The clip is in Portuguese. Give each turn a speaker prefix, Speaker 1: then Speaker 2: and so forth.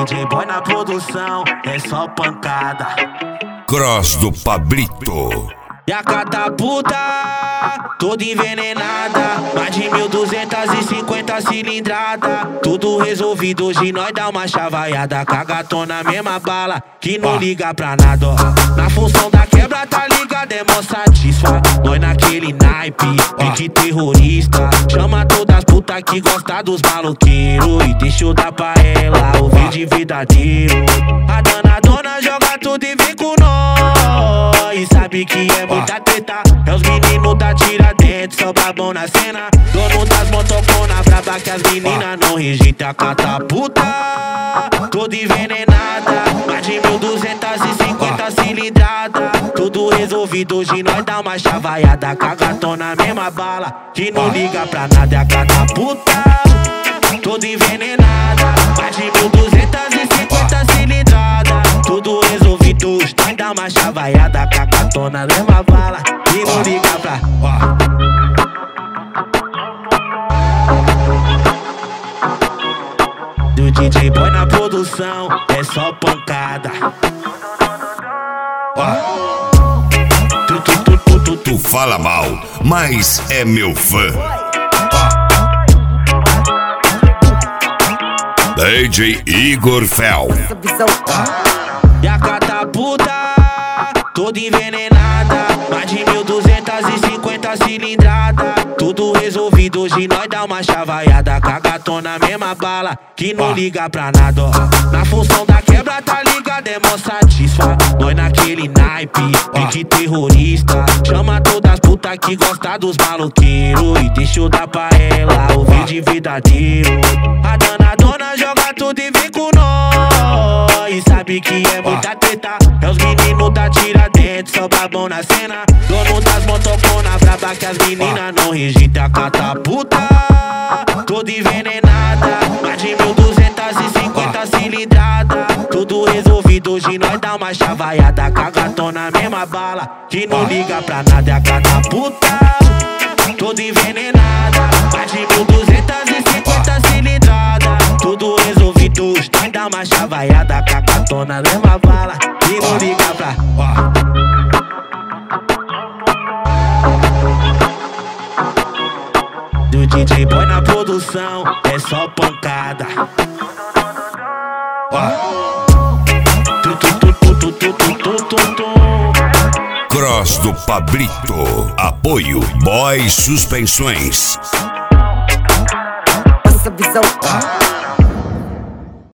Speaker 1: DJ Boy na produção, é só pancada.
Speaker 2: Cross do Pablito.
Speaker 1: E a catapulta, toda envenenada, mais de 1250 cilindrada. Tudo resolvido, hoje nós dá uma chavaiada. Cagatona, mesma bala, que não liga pra nada, ó. Na função da quebra, tá ligado, é mó satisfa. Nós naquele naipe, pique terrorista. Chama todas as putas que gosta dos maloqueiros e deixa eu dar pra ela o verde verdadeiro. A dona joga tudo e vem com nós. E sabe que é muita treta, é os meninos da Tiradentes, são brabão na cena. Dono das motocona braba que as meninas não rejeitam. A catapulta, toda envenenada, mais de 1250 cilindrada. Tudo resolvido, hoje nós dá uma chavaiada. Cagatona, mesma bala, que não liga pra nada. É a catapulta, toda envenenada, mais de 1250 cilindrada. Tudo resolvido, nós dá uma chavaiada. Cagatona, mesma bala, que não liga pra... Do DJ Boy na produção, é só pancada.
Speaker 2: Tu fala mal, mas é meu fã. DJ Igor Fel.
Speaker 1: E a catapulta, toda envenenada, mais de 1250 cilindrada. Tudo resolvido, hoje nós dá uma chavaiada. Cagatona, mesma bala, que não liga pra nada, ó. Na função da quebra, tá ligado, é mó satisfa. Nós naquele naipe, pique terrorista. Chama todas as putas que gosta dos maloqueiros e deixa eu dar pra ela o verde verdadeiro. A dona joga tudo e vem com nós. E sabe que é muita treta, é os meninos da Tiradentes, são brabão na cena. Dono das motocona braba que as meninas não rejeitam. A catapulta, toda envenenada, mais de 1250 cilindrada. Tudo resolvido, hoje nós dá uma chavaiada. Cagatona, mesma bala, que não liga pra nada. É a catapulta, toda envenenada, mais de 1250 cilindrada. Tudo resolvido, nós dá uma chavaiada. Cagatona, mesma bala, que não liga pra... Do DJ Boy na produção, é só pancada.
Speaker 2: Cross do Pablito. Apoio Boy Suspensões.
Speaker 3: Passa visão.